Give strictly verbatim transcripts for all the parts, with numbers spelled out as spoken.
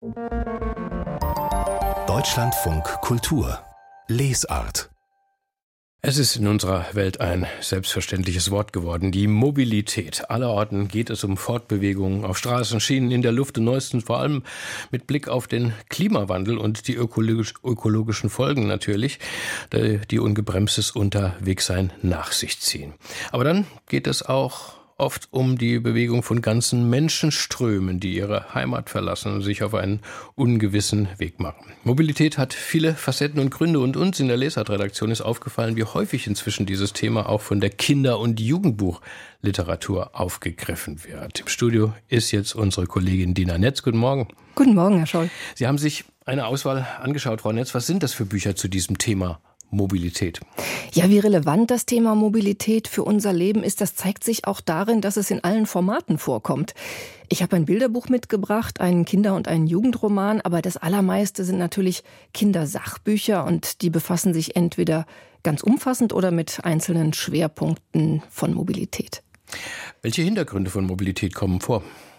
Deutschlandfunk Kultur Lesart. Es ist in unserer Welt ein selbstverständliches Wort geworden, die Mobilität. Allerorten geht es um Fortbewegungen auf Straßen, Schienen, in der Luft und neuestens vor allem mit Blick auf den Klimawandel und die ökologisch, ökologischen Folgen natürlich, die, die ungebremstes Unterwegssein nach sich ziehen. Aber dann geht es auch oft um die Bewegung von ganzen Menschenströmen, die ihre Heimat verlassen und sich auf einen ungewissen Weg machen. Mobilität hat viele Facetten und Gründe und uns in der Lesart-Redaktion ist aufgefallen, wie häufig inzwischen dieses Thema auch von der Kinder- und Jugendbuchliteratur aufgegriffen wird. Im Studio ist jetzt unsere Kollegin Dina Netz. Guten Morgen. Guten Morgen, Herr Scholl. Sie haben sich eine Auswahl angeschaut, Frau Netz. Was sind das für Bücher zu diesem Thema Mobilität? Ja, wie relevant das Thema Mobilität für unser Leben ist, das zeigt sich auch darin, dass es in allen Formaten vorkommt. Ich habe ein Bilderbuch mitgebracht, einen Kinder- und einen Jugendroman, aber das Allermeiste sind natürlich Kindersachbücher und die befassen sich entweder ganz umfassend oder mit einzelnen Schwerpunkten von Mobilität. Welche Hintergründe von Mobilität kommen vor?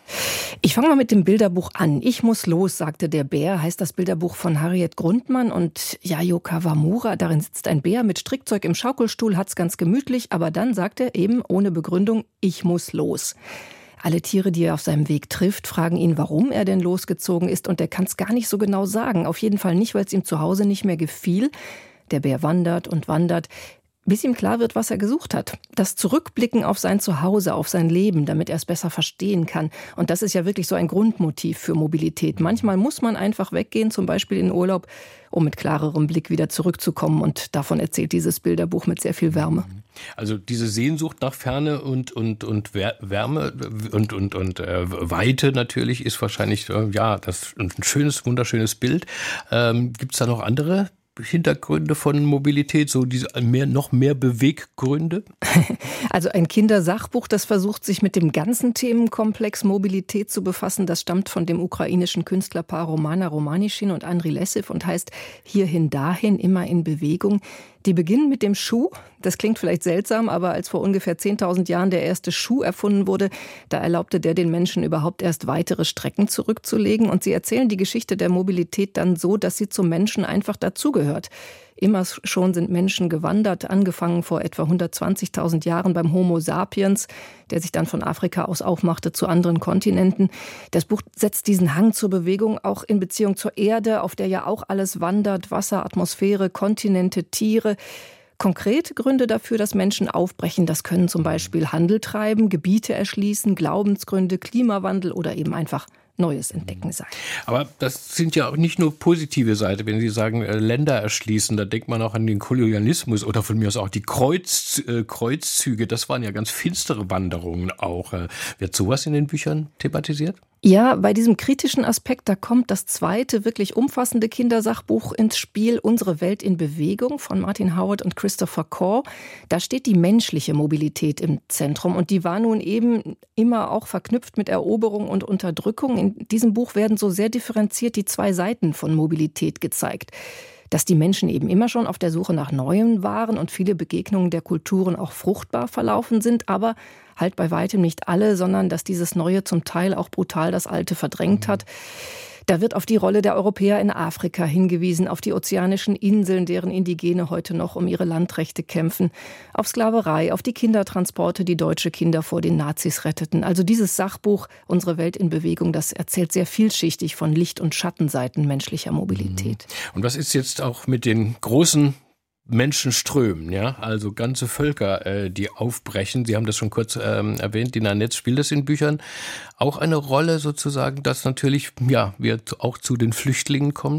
Ich fange mal mit dem Bilderbuch an. Ich muss los, sagte der Bär, heißt das Bilderbuch von Harriet Grundmann und Yayoi Kawamura. Darin sitzt ein Bär mit Strickzeug im Schaukelstuhl, hat's ganz gemütlich, aber dann sagt er eben ohne Begründung, ich muss los. Alle Tiere, die er auf seinem Weg trifft, fragen ihn, warum er denn losgezogen ist und er kann es gar nicht so genau sagen. Auf jeden Fall nicht, weil es ihm zu Hause nicht mehr gefiel. Der Bär wandert und wandert, bis ihm klar wird, was er gesucht hat. Das Zurückblicken auf sein Zuhause, auf sein Leben, damit er es besser verstehen kann. Und das ist ja wirklich so ein Grundmotiv für Mobilität. Manchmal muss man einfach weggehen, zum Beispiel in Urlaub, um mit klarerem Blick wieder zurückzukommen. Und davon erzählt dieses Bilderbuch mit sehr viel Wärme. Also diese Sehnsucht nach Ferne und, und, und Wärme und, und, und äh, Weite natürlich ist wahrscheinlich äh, ja, das ein schönes, wunderschönes Bild. Ähm, gibt es da noch andere Hintergründe von Mobilität, so diese mehr, noch mehr Beweggründe? Also ein Kindersachbuch, das versucht sich mit dem ganzen Themenkomplex Mobilität zu befassen. Das stammt von dem ukrainischen Künstlerpaar Romana Romanischin und Andriy Lessiv und heißt Hierhin, dahin, immer in Bewegung. Die beginnen mit dem Schuh. Das klingt vielleicht seltsam, aber als vor ungefähr zehntausend Jahren der erste Schuh erfunden wurde, da erlaubte der den Menschen überhaupt erst weitere Strecken zurückzulegen. Und sie erzählen die Geschichte der Mobilität dann so, dass sie zum Menschen einfach dazugehört. Immer schon sind Menschen gewandert, angefangen vor etwa hundertzwanzigtausend Jahren beim Homo sapiens, der sich dann von Afrika aus aufmachte zu anderen Kontinenten. Das Buch setzt diesen Hang zur Bewegung auch in Beziehung zur Erde, auf der ja auch alles wandert, Wasser, Atmosphäre, Kontinente, Tiere. Konkrete Gründe dafür, dass Menschen aufbrechen, das können zum Beispiel Handel treiben, Gebiete erschließen, Glaubensgründe, Klimawandel oder eben einfach Neues entdecken sein. Aber das sind ja auch nicht nur positive Seiten. Wenn Sie sagen, äh, Länder erschließen, da denkt man auch an den Kolonialismus oder von mir aus auch die Kreuz, äh, Kreuzzüge. Das waren ja ganz finstere Wanderungen auch. Äh, wird sowas in den Büchern thematisiert? Ja, bei diesem kritischen Aspekt, da kommt das zweite, wirklich umfassende Kindersachbuch ins Spiel, Unsere Welt in Bewegung von Martin Howard und Christopher Core. Da steht die menschliche Mobilität im Zentrum und die war nun eben immer auch verknüpft mit Eroberung und Unterdrückung. In diesem Buch werden so sehr differenziert die zwei Seiten von Mobilität gezeigt. Dass die Menschen eben immer schon auf der Suche nach Neuem waren und viele Begegnungen der Kulturen auch fruchtbar verlaufen sind, aber halt bei weitem nicht alle, sondern dass dieses Neue zum Teil auch brutal das Alte verdrängt hat. Da wird auf die Rolle der Europäer in Afrika hingewiesen, auf die ozeanischen Inseln, deren Indigene heute noch um ihre Landrechte kämpfen, auf Sklaverei, auf die Kindertransporte, die deutsche Kinder vor den Nazis retteten. Also dieses Sachbuch, Unsere Welt in Bewegung, das erzählt sehr vielschichtig von Licht- und Schattenseiten menschlicher Mobilität. Und was ist jetzt auch mit den großen Menschenströmen, ja, also ganze Völker, äh, die aufbrechen. Sie haben das schon kurz ähm, erwähnt, Dina Netz, spielt das in Büchern auch eine Rolle sozusagen, dass natürlich, ja, wir auch zu den Flüchtlingen kommen?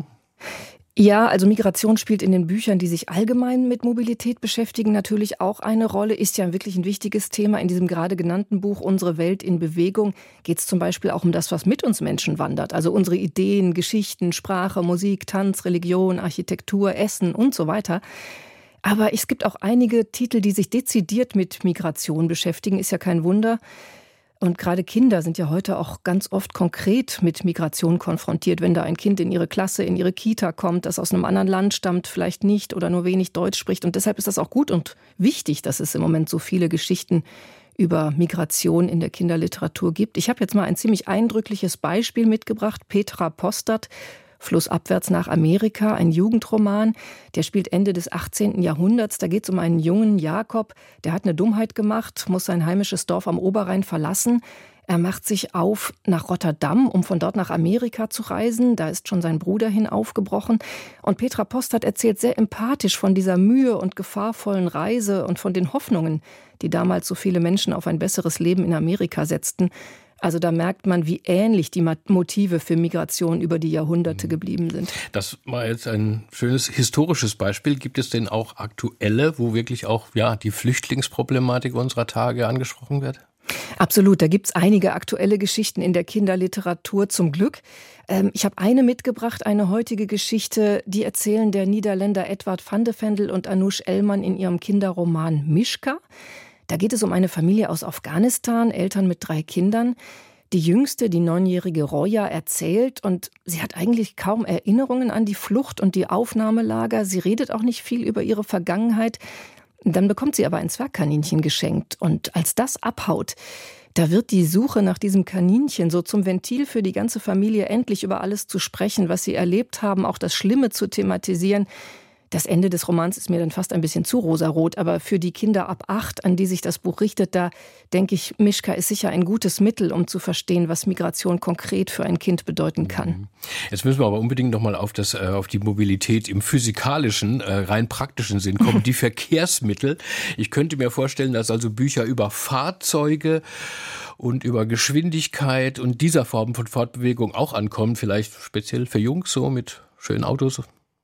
Ja, also Migration spielt in den Büchern, die sich allgemein mit Mobilität beschäftigen, natürlich auch eine Rolle, ist ja wirklich ein wichtiges Thema. In diesem gerade genannten Buch Unsere Welt in Bewegung geht es zum Beispiel auch um das, was mit uns Menschen wandert. Also unsere Ideen, Geschichten, Sprache, Musik, Tanz, Religion, Architektur, Essen und so weiter. Aber es gibt auch einige Titel, die sich dezidiert mit Migration beschäftigen, ist ja kein Wunder. Und gerade Kinder sind ja heute auch ganz oft konkret mit Migration konfrontiert. Wenn da ein Kind in ihre Klasse, in ihre Kita kommt, das aus einem anderen Land stammt, vielleicht nicht oder nur wenig Deutsch spricht. Und deshalb ist das auch gut und wichtig, dass es im Moment so viele Geschichten über Migration in der Kinderliteratur gibt. Ich habe jetzt mal ein ziemlich eindrückliches Beispiel mitgebracht. Petra Postert, Flussabwärts nach Amerika, ein Jugendroman, der spielt Ende des achtzehnten Jahrhunderts. Da geht es um einen jungen Jakob, der hat eine Dummheit gemacht, muss sein heimisches Dorf am Oberrhein verlassen. Er macht sich auf nach Rotterdam, um von dort nach Amerika zu reisen. Da ist schon sein Bruder hin aufgebrochen. Und Petra Postert erzählt sehr empathisch von dieser Mühe und gefahrvollen Reise und von den Hoffnungen, die damals so viele Menschen auf ein besseres Leben in Amerika setzten. Also da merkt man, wie ähnlich die Motive für Migration über die Jahrhunderte geblieben sind. Das war jetzt ein schönes historisches Beispiel. Gibt es denn auch aktuelle, wo wirklich auch ja, die Flüchtlingsproblematik unserer Tage angesprochen wird? Absolut, da gibt's einige aktuelle Geschichten in der Kinderliteratur, zum Glück. Ähm, ich habe eine mitgebracht, eine heutige Geschichte, die erzählen der Niederländer Edward van de Vendel und Anoush Elman in ihrem Kinderroman Mischka. Da geht es um eine Familie aus Afghanistan, Eltern mit drei Kindern. Die jüngste, die neunjährige Roya, erzählt und sie hat eigentlich kaum Erinnerungen an die Flucht und die Aufnahmelager. Sie redet auch nicht viel über ihre Vergangenheit. Dann bekommt sie aber ein Zwergkaninchen geschenkt und als das abhaut, da wird die Suche nach diesem Kaninchen so zum Ventil für die ganze Familie, endlich über alles zu sprechen, was sie erlebt haben, auch das Schlimme zu thematisieren. Das Ende des Romans ist mir dann fast ein bisschen zu rosarot, aber für die Kinder ab acht, an die sich das Buch richtet, da denke ich, Mischka ist sicher ein gutes Mittel, um zu verstehen, was Migration konkret für ein Kind bedeuten kann. Jetzt müssen wir aber unbedingt noch mal auf das, auf die Mobilität im physikalischen, rein praktischen Sinn kommen, die Verkehrsmittel. Ich könnte mir vorstellen, dass also Bücher über Fahrzeuge und über Geschwindigkeit und dieser Form von Fortbewegung auch ankommen, vielleicht speziell für Jungs so mit schönen Autos.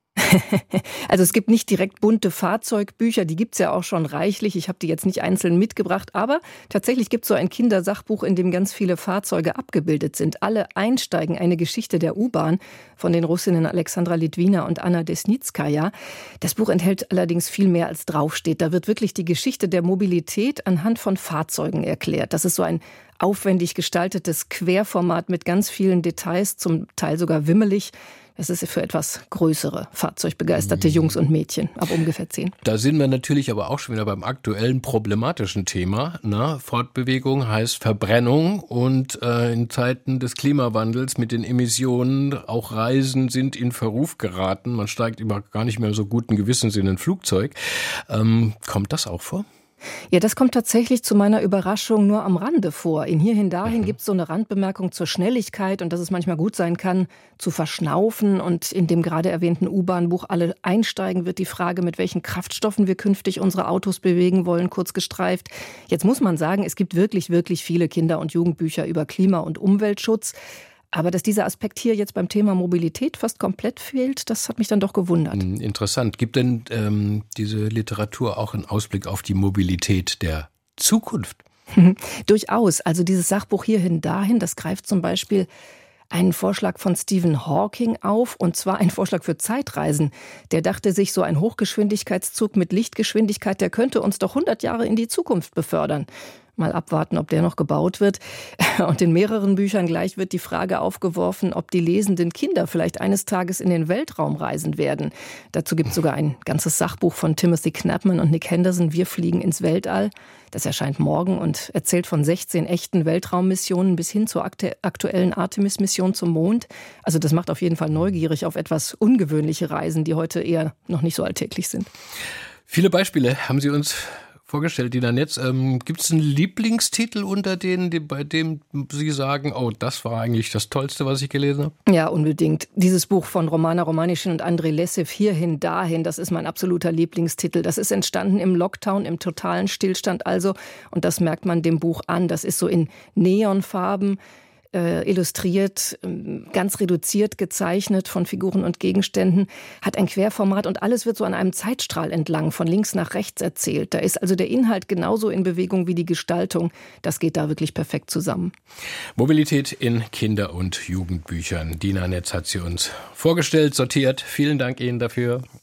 Also es gibt nicht direkt bunte Fahrzeugbücher, die gibt's ja auch schon reichlich. Ich habe die jetzt nicht einzeln mitgebracht, aber tatsächlich gibt's so ein Kindersachbuch, in dem ganz viele Fahrzeuge abgebildet sind. Alle einsteigen, eine Geschichte der U-Bahn von den Russinnen Alexandra Litwina und Anna Desnitskaja. Das Buch enthält allerdings viel mehr als draufsteht. Da wird wirklich die Geschichte der Mobilität anhand von Fahrzeugen erklärt. Das ist so ein aufwendig gestaltetes Querformat mit ganz vielen Details, zum Teil sogar wimmelig. Es ist für etwas größere, fahrzeugbegeisterte Jungs und Mädchen, ab ungefähr zehn. Da sind wir natürlich aber auch schon wieder beim aktuellen problematischen Thema. Na, Fortbewegung heißt Verbrennung und äh, in Zeiten des Klimawandels mit den Emissionen, auch Reisen sind in Verruf geraten. Man steigt immer gar nicht mehr so guten Gewissens in ein Flugzeug. Ähm, kommt das auch vor? Ja, das kommt tatsächlich zu meiner Überraschung nur am Rande vor. In Hierhin Dahin mhm. gibt es so eine Randbemerkung zur Schnelligkeit und dass es manchmal gut sein kann, zu verschnaufen. Und in dem gerade erwähnten U-Bahn-Buch Alle einsteigen wird die Frage, mit welchen Kraftstoffen wir künftig unsere Autos bewegen wollen, kurz gestreift. Jetzt muss man sagen, es gibt wirklich, wirklich viele Kinder- und Jugendbücher über Klima- und Umweltschutz. Aber dass dieser Aspekt hier jetzt beim Thema Mobilität fast komplett fehlt, das hat mich dann doch gewundert. Interessant. Gibt denn ähm, diese Literatur auch einen Ausblick auf die Mobilität der Zukunft? Durchaus. Also dieses Sachbuch Hierhin Dahin, das greift zum Beispiel einen Vorschlag von Stephen Hawking auf, und zwar ein Vorschlag für Zeitreisen. Der dachte sich, so ein Hochgeschwindigkeitszug mit Lichtgeschwindigkeit, der könnte uns doch hundert Jahre in die Zukunft befördern. Mal abwarten, ob der noch gebaut wird. Und in mehreren Büchern gleich wird die Frage aufgeworfen, ob die lesenden Kinder vielleicht eines Tages in den Weltraum reisen werden. Dazu gibt es sogar ein ganzes Sachbuch von Timothy Knapman und Nick Henderson, Wir fliegen ins Weltall. Das erscheint morgen und erzählt von sechzehn echten Weltraummissionen bis hin zur aktuellen Artemis-Mission zum Mond. Also das macht auf jeden Fall neugierig auf etwas ungewöhnliche Reisen, die heute eher noch nicht so alltäglich sind. Viele Beispiele haben Sie uns vorgestellt, Dina Netz. Ähm, gibt es einen Lieblingstitel unter denen, die, bei dem Sie sagen, oh, das war eigentlich das Tollste, was ich gelesen habe? Ja, unbedingt. Dieses Buch von Romana Romanischin und Andrei Lessev, Hierhin Dahin, das ist mein absoluter Lieblingstitel. Das ist entstanden im Lockdown, im totalen Stillstand also. Und das merkt man dem Buch an. Das ist so in Neonfarben Äh, illustriert, ganz reduziert gezeichnet von Figuren und Gegenständen, hat ein Querformat und alles wird so an einem Zeitstrahl entlang von links nach rechts erzählt. Da ist also der Inhalt genauso in Bewegung wie die Gestaltung. Das geht da wirklich perfekt zusammen. Mobilität in Kinder- und Jugendbüchern. Dina Netz hat sie uns vorgestellt, sortiert. Vielen Dank Ihnen dafür.